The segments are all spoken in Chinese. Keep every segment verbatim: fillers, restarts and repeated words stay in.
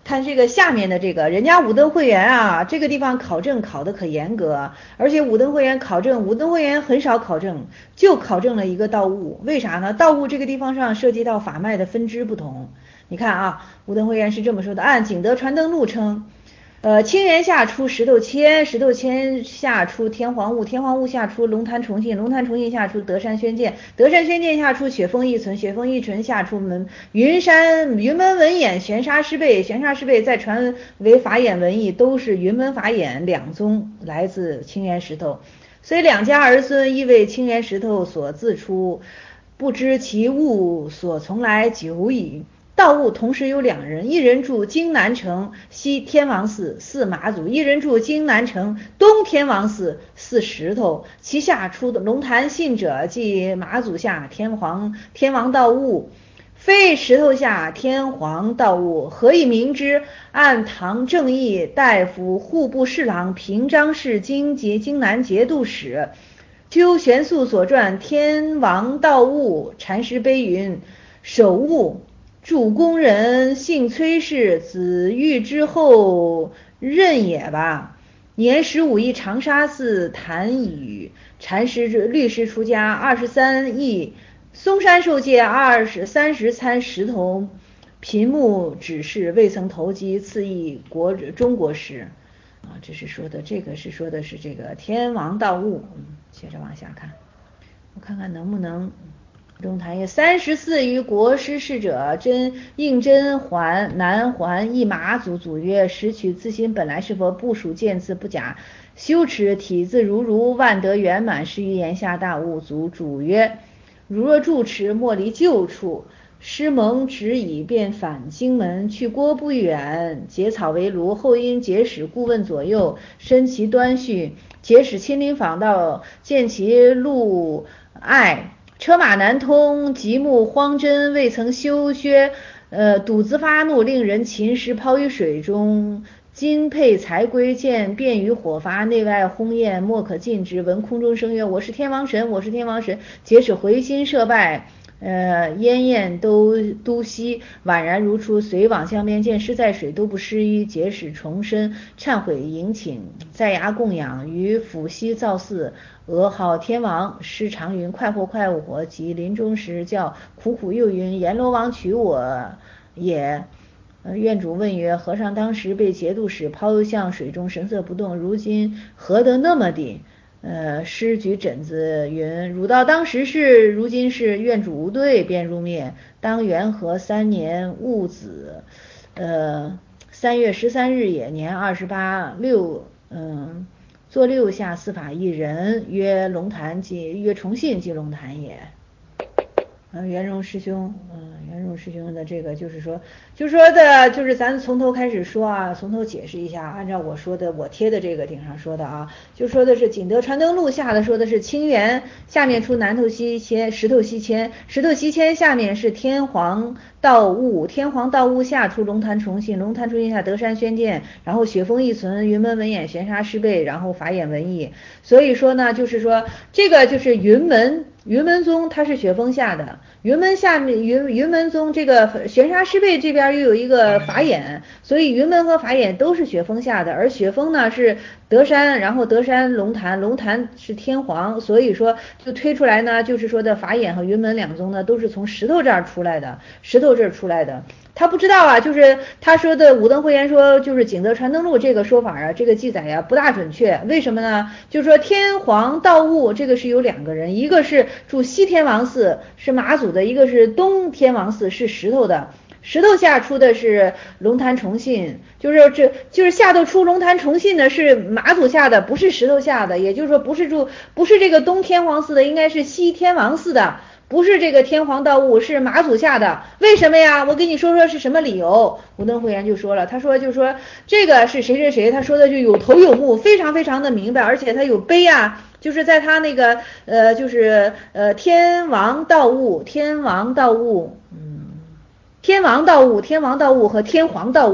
看这个下面的这个人家武登会员啊，这个地方考证考得可严格，而且武登会员考证，武登会员很少考证，就考证了一个盗物，为啥呢？盗物这个地方上涉及到法脉的分支不同。你看啊，武登会员是这么说的，按景德传灯录称，呃，清源下出石头谦，石头谦下出天皇雾，天皇雾下出龙潭重信，龙潭重信下出德山宣鉴，德山宣鉴下出雪峰一存，雪峰一存下出门云山云门文偃，玄沙师备，玄沙师备再传为法眼文艺，都是云门法眼两宗来自清源石头，所以两家儿孙亦为清源石头所自出，不知其物所从来久矣。盗物同时有两人，一人住京南城西天王寺祀马祖，一人住京南城东天王寺祀石头，其下出的龙潭信者，即马祖下天皇天王盗物，非石头下天皇盗物，何以明之？按唐正义大夫户部侍郎平章事京节京南节度使邱玄素所传天王盗物禅师碑云，首物主工人姓崔氏，子玉之后任也吧。年十五忆长沙寺谭宇禅师律师出家，二十三亿嵩山受戒，二十三十参石头贫目指示，未曾投机，赐意国中国师啊，这是说的这个是说的是这个天王盗物。嗯，接着往下看，我看看能不能。中坛也三十四于国师事者，真应真还南还一马祖祖曰：识取自心本来是否部署见字不假，修持体字如如，万德圆满，是于言下大悟。祖主曰：如若住持，莫离旧处。师蒙指以便返京门，去郭不远，结草为炉。后因结使顾问左右，深其端绪，结使亲临访道，见其路碍。车马难通，极目荒真，未曾修削，呃，赌子发怒，令人擒食抛于水中。今配才归，见便于火发，内外轰焰，莫可尽之。闻空中声曰：我是天王神，我是天王神。结使回心设拜，呃，烟焰都都息，宛然如初。随往江边，见尸在水，都不失衣。结使重申忏悔迎请，在衙供养，于府西造寺。俄号天王，师常云：快活快活。及临终时叫苦苦又云：阎罗王取我也。呃，院主问曰：和尚当时被节度使抛向水中，神色不动，如今何得那么的？呃，师举枕子云：汝道当时是，如今是，院主无对，便入灭。当元和三年戊子，呃，三月十三日也，年二十八，六，嗯。作六下司法一人，曰龙潭即曰重信即龙潭也。呃，元荣师兄，嗯，元荣师兄的这个就是说，就说的就是咱从头开始说啊，从头解释一下，按照我说的，我贴的这个顶上说的啊，就说的是景德传灯录下的说的是清源，下面出南头西迁，石头西迁，石头西迁下面是天皇盗物，天皇盗物下出龙潭重信，龙潭重信下德山宣鉴，然后雪峰一存，云门文偃，玄沙师备，然后法眼文艺。所以说呢，就是说这个就是云门。云门宗它是雪峰下的，云门下面云云门宗这个玄沙师备这边又有一个法眼，所以云门和法眼都是雪峰下的，而雪峰呢是德山，然后德山龙潭，龙潭是天皇，所以说就推出来呢，就是说的法眼和云门两宗呢都是从石头这儿出来的，石头这儿出来的。他不知道啊，就是他说的武登会员说就是景德传灯录这个说法啊，这个记载呀、啊、不大准确，为什么呢？就是说天皇盗物这个是有两个人，一个是住西天王寺是马祖的，一个是东天王寺是石头的，石头下出的是龙潭重信，就是这就是下头出龙潭重信的是马祖下的，不是石头下的，也就是说不是住不是这个东天王寺的，应该是西天王寺的。不是这个天皇盗物，是马祖下的，为什么呀？我跟你说说是什么理由。武登会员就说了，他说就说这个是谁谁谁，他说的就有头有目，非常非常的明白，而且他有碑啊，就是在他那个呃就是呃天王盗物，天王盗物，嗯，天王盗物，天王盗物和天皇盗物。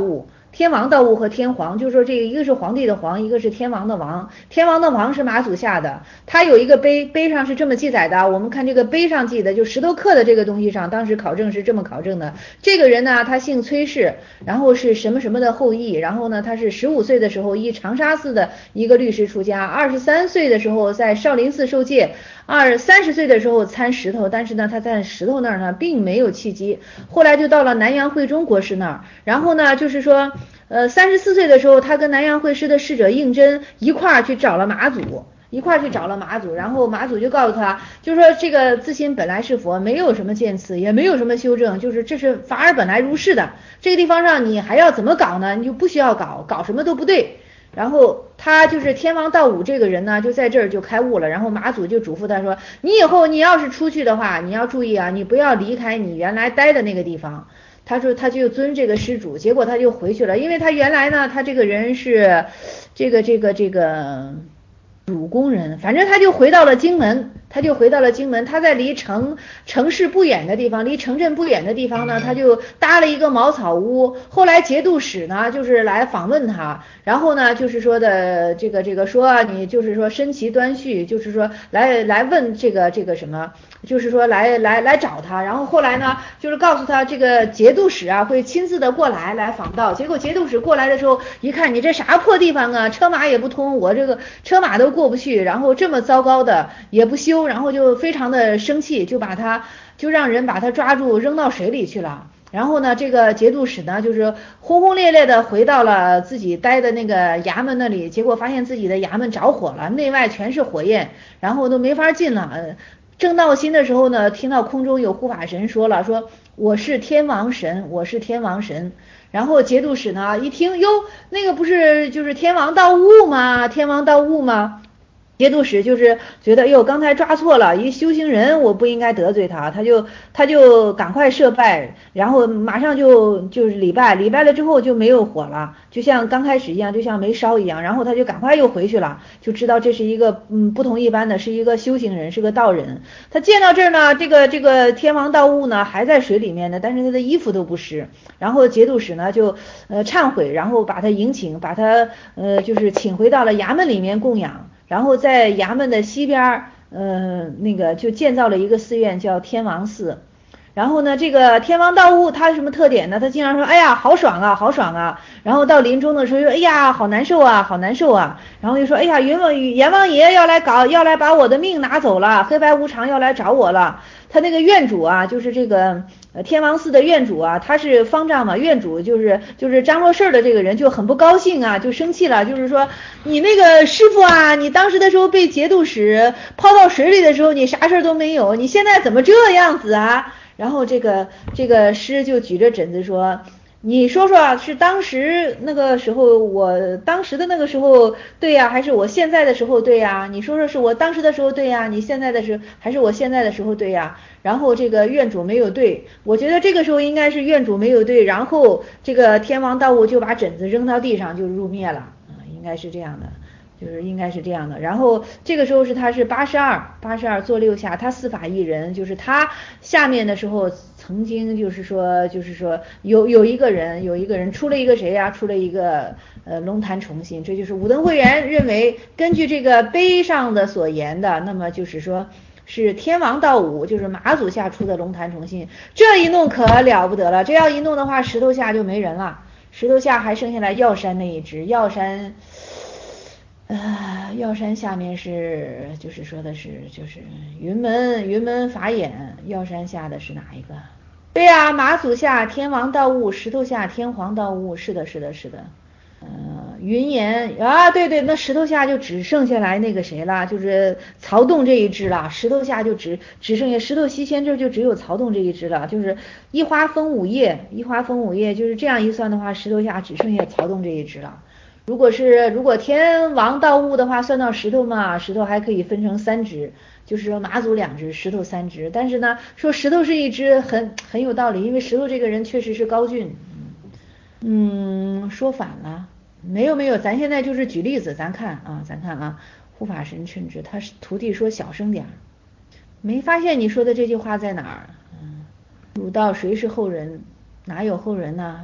天王道物和天皇，就是说这个一个是皇帝的皇，一个是天王的王。天王的王是马祖下的，他有一个碑，碑上是这么记载的。我们看这个碑上记的，就石头刻的这个东西上，当时考证是这么考证的。这个人呢，他姓崔氏，然后是什么什么的后裔，然后呢，他是十五岁的时候依长沙寺的一个律师出家，二十三岁的时候在少林寺受戒，二三十岁的时候参石头，但是呢，他在石头那儿呢并没有契机，后来就到了南阳慧忠国师那儿，然后呢，就是说。呃，三十四岁的时候，他跟南阳会师的侍者应真一块儿去找了马祖，一块儿去找了马祖，然后马祖就告诉他，就说这个自心本来是佛，没有什么见次，也没有什么修正，就是这是法尔本来如是的，这个地方上你还要怎么搞呢？你就不需要搞，搞什么都不对。然后他就是天王道武这个人呢，就在这儿就开悟了。然后马祖就嘱咐他说，你以后你要是出去的话，你要注意啊，你不要离开你原来待的那个地方。他说他就遵这个施主，结果他就回去了，因为他原来呢，他这个人是这个这个这个主工人，反正他就回到了荆门，他就回到了荆门，他在离城城市不远的地方，离城镇不远的地方呢，他就搭了一个茅草屋。后来节度使呢，就是来访问他，然后呢，就是说的这个这个说你就是说身其端绪，就是说来来问这个这个什么。就是说来来来找他，然后后来呢，就是告诉他这个节度使啊会亲自的过来来访道。结果节度使过来的时候，一看你这啥破地方啊，车马也不通，我这个车马都过不去，然后这么糟糕的也不修，然后就非常的生气，就把他就让人把他抓住扔到水里去了。然后呢，这个节度使呢，就是轰轰烈烈的回到了自己待的那个衙门那里，结果发现自己的衙门着火了，内外全是火焰，然后都没法进了。正闹心的时候呢，听到空中有护法神说了，说我是天王神，我是天王神。然后节度使呢一听，哟，那个不是就是天王道悟吗？天王道悟吗？节度使就是觉得，哟，刚才抓错了，一修行人，我不应该得罪他，他就他就赶快设拜，然后马上就就是礼拜，礼拜了之后就没有火了，就像刚开始一样，就像没烧一样，然后他就赶快又回去了，就知道这是一个嗯不同一般的，是一个修行人，是个道人。他见到这儿呢，这个这个天王道悟呢还在水里面呢，但是他的衣服都不湿，然后节度使呢就呃忏悔，然后把他迎请，把他呃就是请回到了衙门里面供养。然后在衙门的西边，呃，那个就建造了一个寺院，叫天王寺。然后呢，这个天王道悟他什么特点呢？他经常说，哎呀，好爽啊，好爽啊。然后到临终的时候，哎呀，好难受啊，好难受啊。然后又说，哎呀，阎王阎王爷要来搞，要来把我的命拿走了，黑白无常要来找我了。他那个院主啊，就是这个呃天王寺的院主啊，他是方丈嘛，院主就是就是张罗事儿的这个人就很不高兴啊，就生气了，就是说你那个师傅啊，你当时的时候被节度使抛到水里的时候，你啥事儿都没有，你现在怎么这样子啊？然后这个这个师就举着枕子说，你说说是当时那个时候，我当时的那个时候对呀，还是我现在的时候对呀？你说说是我当时的时候对呀，你现在的时候还是我现在的时候对呀？然后这个院主没有对，我觉得这个时候应该是院主没有对，然后这个天王道悟就把枕子扔到地上就入灭了啊，应该是这样的。就是应该是这样的，然后这个时候是他是八十二，八十二做六下，他四法一人，就是他下面的时候曾经就是说就是说有有一个人有一个人出了一个谁呀、啊，出了一个呃龙潭崇信，这就是武登会元认为根据这个碑上的所言的，那么就是说是天王道武，就是马祖下出的龙潭崇信，这一弄可了不得了，这要一弄的话，石头下就没人了，石头下还剩下来药山那一支，药山。呃，药山下面是，就是说的是，就是云门云门法眼，药山下的是哪一个？对呀、啊，马祖下天王道悟，石头下天皇道悟，是的，是的，是的。呃，云岩啊，对对，那石头下就只剩下来那个谁了，就是曹洞这一支了。石头下就只只剩下石头西迁这就只有曹洞这一支了，就是一花分五叶，一花分五叶，就是这样一算的话，石头下只剩下曹洞这一支了。如果是如果天王道悟的话，算到石头嘛，石头还可以分成三支，就是说马祖两支，石头三支。但是呢，说石头是一支很很有道理，因为石头这个人确实是高俊。嗯，说反了，没有没有，咱现在就是举例子，咱看啊，咱看啊，护法神称之，他是徒弟说小声点儿，没发现你说的这句话在哪儿？嗯，儒道谁是后人？哪有后人呢？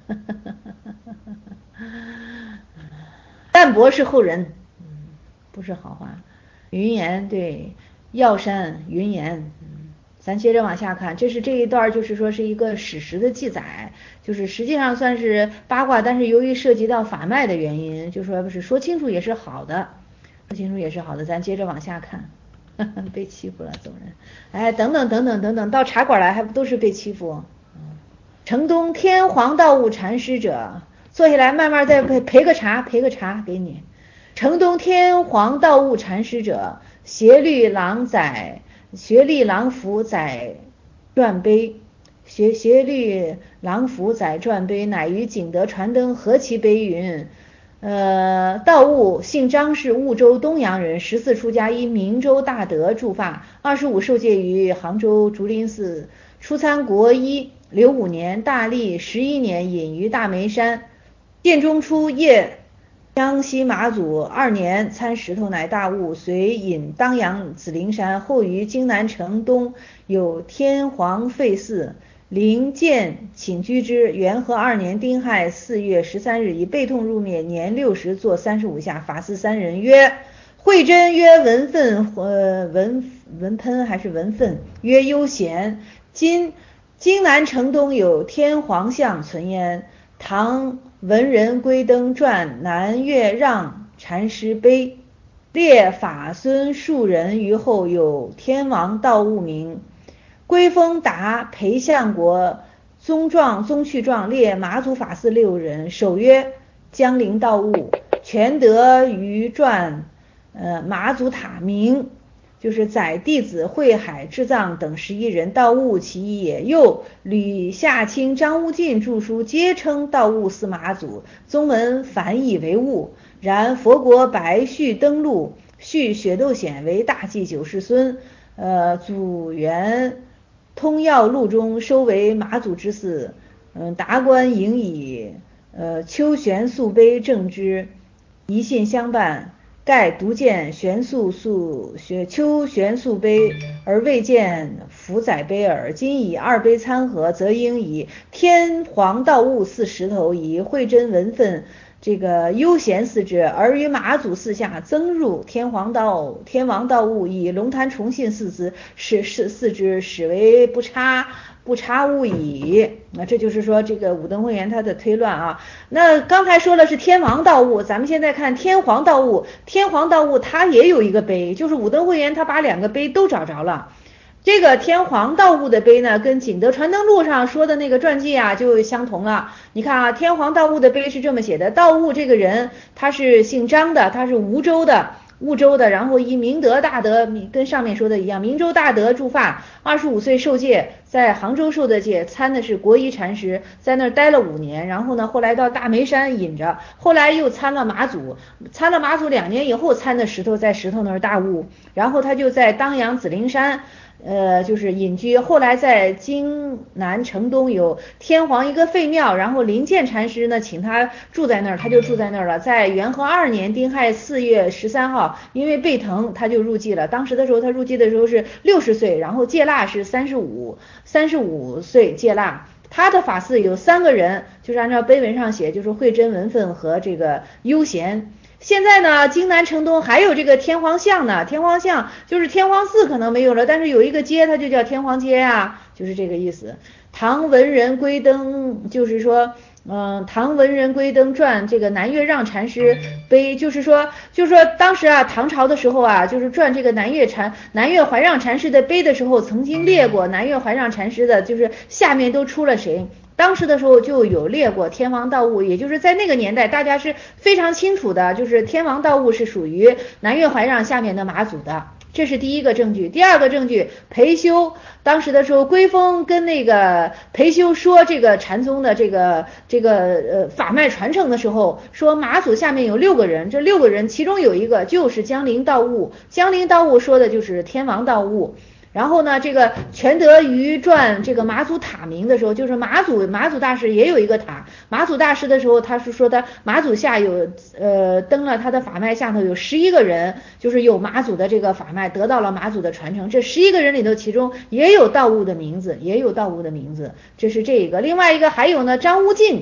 淡泊是后人，嗯，不是好话。云岩对，药山云岩，嗯，咱接着往下看，这是这一段就是说是一个史实的记载，就是实际上算是八卦，但是由于涉及到法脉的原因，就说不是说清楚也是好的，说清楚也是好的，咱接着往下看。被欺负了走人，哎，等等等等等等，到茶馆来还不都是被欺负？城东天皇道悟禅师者，坐下来慢慢再陪陪个茶，陪个茶给你。城东天皇道悟禅师者，斜律郎载，学律郎服载传碑，学斜律郎服载传碑，乃于景德传灯何其碑云。呃，道悟姓张，是婺州东阳人，十四出家，依明州大德著法，二十五受戒于杭州竹林寺，初参国医。刘五年，大历十一年，隐于大梅山。建中初谒江西马祖，二年参石头，乃大悟，遂隐当阳紫灵山。后于京南城东有天皇废寺，灵见请居之。元和二年丁亥四月十三日，以背痛入灭，年六十，坐三十五下。法师三人，曰慧真，曰文愤，呃文文喷还是文愤，曰悠闲。今京南城东有天皇像存焉，唐文人归灯传南岳让禅师碑，列法孙数人于后，有天王道悟名。归封达裴相国宗状宗序状，列马祖法寺六人，首曰江陵道悟，全德于传呃马祖塔名，就是载弟子慧海智藏等十一人，道悟其一也。又吕夏卿、张悟进著书，皆称道悟司马祖，宗门反以为悟。然佛国白续登陆，续雪窦显为大祭九世孙，呃，祖元通要录中收为马祖之祀，嗯，达官迎以呃秋玄素碑正之，一信相伴。盖独见玄素素学秋玄素碑，而未见福载碑耳。今以二碑参合，则应以天皇道悟祀石头，以慧真文分这个悠闲祀之，而于马祖寺下增入天皇道天王道悟，以龙潭重信祀之，使是祀之，使为不差不差勿矣。那这就是说这个武登会元他的推论啊。那刚才说的是天王道悟，咱们现在看天皇道悟。天皇道悟他也有一个碑，就是武登会元他把两个碑都找着了。这个天皇道悟的碑呢，跟景德传灯录上说的那个传记啊就相同了。你看啊，天皇道悟的碑是这么写的：道悟这个人他是姓张的，他是梧州的。婺州的，然后以明德大德，跟上面说的一样，明州大德著法，二十五岁受戒，在杭州受的戒，参的是国医禅师，在那儿待了五年，然后呢，后来到大梅山隐着，后来又参了马祖，参了马祖两年以后参的石头，在石头那儿大悟，然后他就在当阳紫灵山。呃，就是隐居，后来在京南城东有天皇一个废庙，然后灵鉴禅师呢请他住在那儿，他就住在那儿了。在元和二年丁亥四月十三号，因为背疼，他就入寂了。当时的时候，他入寂的时候是六十岁，然后戒腊是三十五，三十五岁戒腊。他的法寺有三个人，就是按照碑文上写，就是慧真文分和这个悠闲。现在呢，京南城东还有这个天皇像呢，天皇像就是天皇寺可能没有了，但是有一个街，它就叫天皇街啊，就是这个意思。唐文人归灯，就是说，嗯、呃，唐文人归灯传这个南岳让禅师碑，就是说，就是说当时啊，唐朝的时候啊，就是传这个南岳禅南岳怀让禅师的碑的时候，曾经列过南岳怀让禅师的，就是下面都出了谁。当时的时候就有列过天王道悟，也就是在那个年代大家是非常清楚的，就是天王道悟是属于南岳怀让下面的马祖的，这是第一个证据。第二个证据，裴修当时的时候，归峰跟那个裴修说这个禅宗的这个这个呃法脉传承的时候，说马祖下面有六个人，这六个人其中有一个就是江陵道悟，江陵道悟说的就是天王道悟。然后呢，这个全德于传这个马祖塔名的时候，就是马祖马祖大师也有一个塔。马祖大师的时候，他是说他马祖下有呃登了他的法脉下头有十一个人，就是有马祖的这个法脉得到了马祖的传承。这十一个人里头，其中也有道悟的名字，也有道悟的名字，这是这个。另外一个还有呢，张悟进。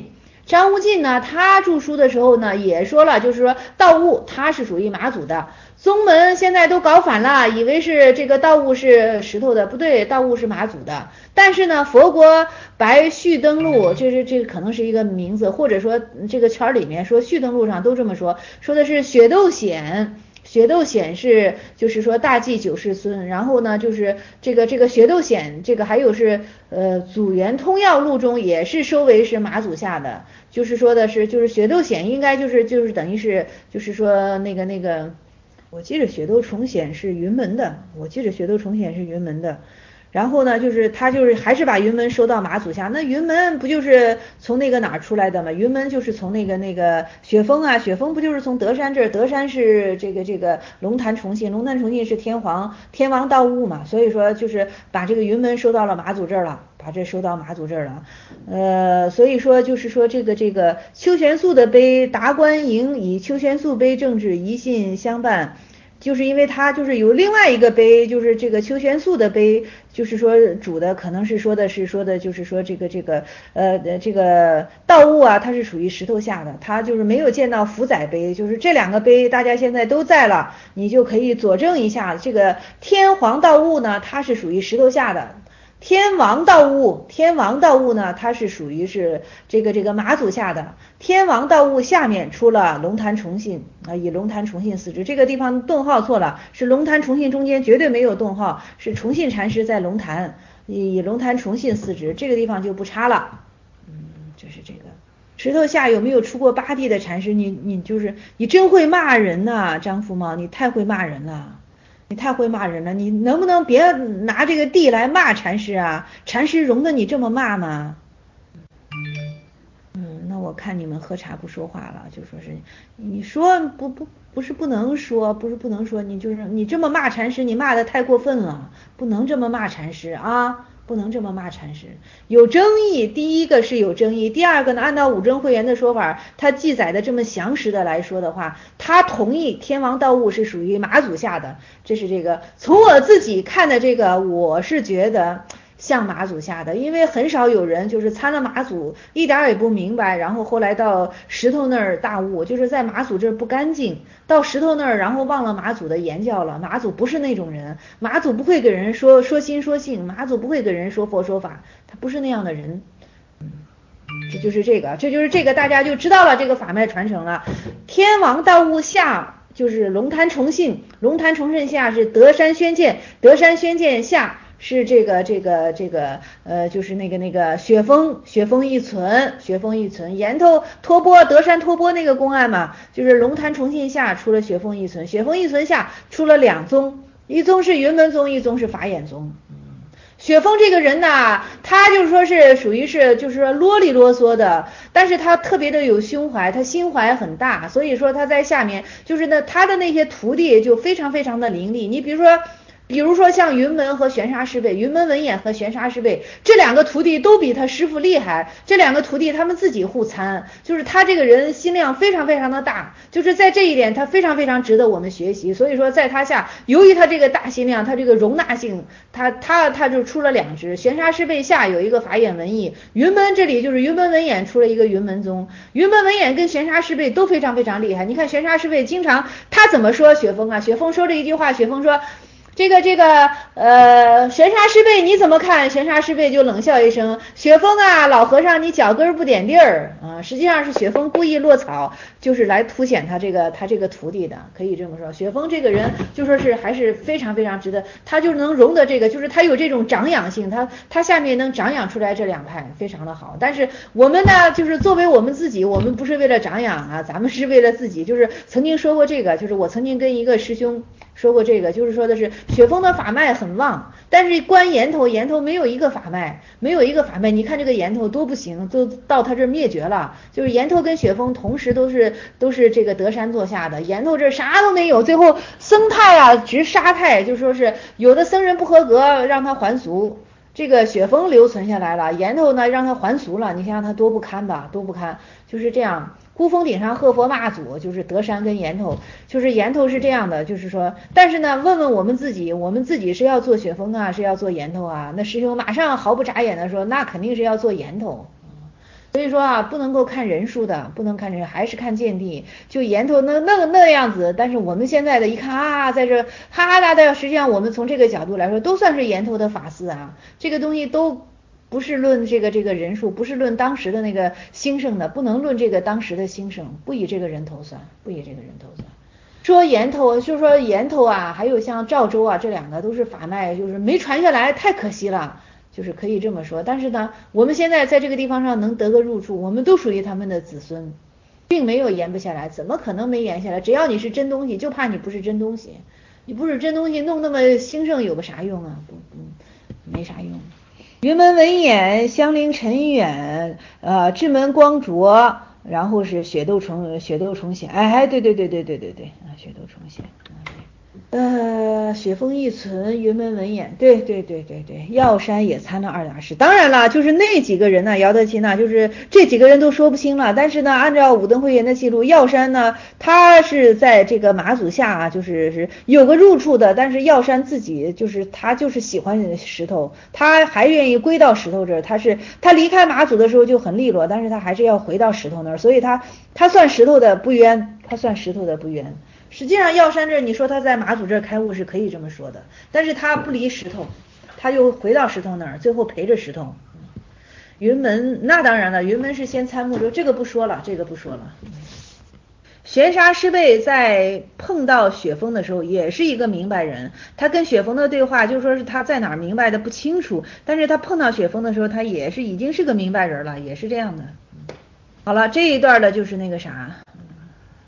张无忌呢，他著书的时候呢，也说了，就是说盗物他是属于马祖的。宗门现在都搞反了，以为是这个盗物是石头的，不对，盗物是马祖的。但是呢，佛国白续登录，这是这个可能是一个名字，或者说这个圈里面说续登录上都这么说，说的是血斗显。血斗显是就是说大祭九世孙，然后呢就是这个这个血斗显这个还有是呃祖元通要录中也是收为是马祖下的，就是说的是就是血斗显应该就是就是等于是就是说那个那个我记得血斗重显是云门的，我记得血斗重显是云门的。然后呢，就是他就是还是把云门收到马祖下，那云门不就是从那个哪儿出来的吗？云门就是从那个那个雪峰啊，雪峰不就是从德山这儿？德山是这个这个龙潭重信，龙潭重信是天皇天王盗物嘛，所以说就是把这个云门收到了马祖这儿了，把这收到马祖这儿了。呃，所以说就是说这个这个邱玄素的碑，达官营以邱玄素碑政治一信相伴。就是因为他就是有另外一个碑，就是这个邱玄素的碑，就是说主的可能是说的是说的就是说这个这个呃这个盗物啊，它是属于石头下的，他就是没有见到福载碑，就是这两个碑大家现在都在了，你就可以佐证一下，这个天皇盗物呢，它是属于石头下的。天王盗物，天王盗物呢，它是属于是这个这个马祖下的。天王盗物下面出了龙潭重信啊，以龙潭重信四支，这个地方顿号错了，是龙潭重信中间绝对没有顿号，是重信禅师在龙潭，以龙潭重信四支，这个地方就不差了。嗯，就是这个。石头下有没有出过八地的禅师？你你就是你真会骂人呐、啊，张福茂，你太会骂人了。你太会骂人了，你能不能别拿这个地来骂禅师啊？禅师容得你这么骂吗？嗯，那我看你们喝茶不说话了，就说是你说不不不是不能说，不是不能说，你就是你这么骂禅师，你骂的太过分了，不能这么骂禅师啊。不能这么骂禅师，有争议。第一个是有争议，第二个呢，按照武正会员的说法，他记载的这么详实的来说的话，他同意天王盗物是属于马祖下的，这是这个从我自己看的这个，我是觉得像马祖下的，因为很少有人就是参了马祖一点也不明白，然后后来到石头那儿大悟，就是在马祖这儿不干净，到石头那儿然后忘了马祖的言教了。马祖不是那种人，马祖不会给人说说心说性，马祖不会给人说佛说法，他不是那样的人。这就是这个，这就是这个，大家就知道了这个法脉传承了。天王盗物下就是龙潭重信，龙潭重信下是德山宣鉴，德山宣鉴下是这个这个这个呃，就是那个那个雪峰雪峰一存，雪峰一存，岩头托钵德山托钵那个公案嘛，就是龙潭重信下出了雪峰一存，雪峰一存下出了两宗，一宗是云门宗，一宗是法眼宗。雪峰这个人呐，他就是说是属于是就是说啰里啰嗦的，但是他特别的有胸怀，他心怀很大，所以说他在下面就是呢，他的那些徒弟就非常非常的伶俐。你比如说。比如说像云门和玄沙师辈，云门文彦和玄沙师辈这两个徒弟都比他师傅厉害，这两个徒弟他们自己互参，就是他这个人心量非常非常的大，就是在这一点他非常非常值得我们学习。所以说在他下，由于他这个大心量，他这个容纳性，他他他就出了两支，玄沙师辈下有一个法眼文艺，云门这里就是云门文彦出了一个云门宗，云门文彦跟玄沙师辈都非常非常厉害。你看玄沙师辈经常他怎么说雪峰啊？雪峰说这一句话，雪峰说。这个这个呃，玄沙师辈你怎么看？玄沙师辈就冷笑一声，雪峰啊，老和尚你脚跟不点地儿啊！实际上是雪峰故意落草，就是来凸显他这个他这个徒弟的，可以这么说。雪峰这个人就说是还是非常非常值得，他就能容得这个，就是他有这种长养性，他他下面能长养出来这两派，非常的好。但是我们呢，就是作为我们自己，我们不是为了长养啊，咱们是为了自己。就是曾经说过这个，就是我曾经跟一个师兄。说过这个，就是说的是雪峰的法脉很旺，但是关岩头，岩头没有一个法脉，没有一个法脉。你看这个岩头多不行，都到他这灭绝了。就是岩头跟雪峰同时都是都是这个德山座下的，岩头这啥都没有，最后僧太啊直杀太，就说是有的僧人不合格，让他还俗。这个雪峰留存下来了，岩头呢让他还俗了，你想想他多不堪吧，多不堪，就是这样。孤峰顶上贺佛骂祖，就是德山跟岩头，就是岩头是这样的，就是说，但是呢，问问我们自己，我们自己是要做雪峰啊，是要做岩头啊？那师兄马上毫不眨眼的说，那肯定是要做岩头。 所以说啊，不能够看人数的，不能看人，还是看见地。就岩头那那那样子，但是我们现在的一看啊，在这哈哈大的，实际上我们从这个角度来说，都算是岩头的法师啊。这个东西都不是论这个这个人数，不是论当时的那个兴盛的，不能论这个当时的兴盛，不以这个人头算，不以这个人头算。说岩头，就说岩头啊，还有像赵州啊，这两个都是法脉，就是没传下来，太可惜了。就是可以这么说，但是呢，我们现在在这个地方上能得个入处，我们都属于他们的子孙，并没有延不下来，怎么可能没延下来？只要你是真东西，就怕你不是真东西，你不是真东西，弄那么兴盛有个啥用啊？不不，没啥用。云门文眼，香菱陈远，呃，智门光卓，然后是雪窦重雪窦重显，哎，对对对对对对对啊，雪窦重显。呃，雪峰一存，云门文眼，对对对对对，药山也参了二大师。当然了，就是那几个人呢，姚德钦呢，就是这几个人都说不清了。但是呢，按照武登会员的记录，药山呢，他是在这个马祖下啊，就是是有个入处的，但是药山自己就是他就是喜欢石头，他还愿意归到石头这儿。他是他离开马祖的时候就很利落，但是他还是要回到石头那儿，所以他他算石头的不冤，他算石头的不冤。实际上药山这你说他在马祖这开悟是可以这么说的，但是他不离石头，他又回到石头那儿，最后陪着石头。云门那当然了，云门是先参悟，这个不说了，这个不说了。玄沙师辈在碰到雪峰的时候也是一个明白人，他跟雪峰的对话就说是他在哪儿明白的不清楚，但是他碰到雪峰的时候他也是已经是个明白人了，也是这样的。好了，这一段的就是那个啥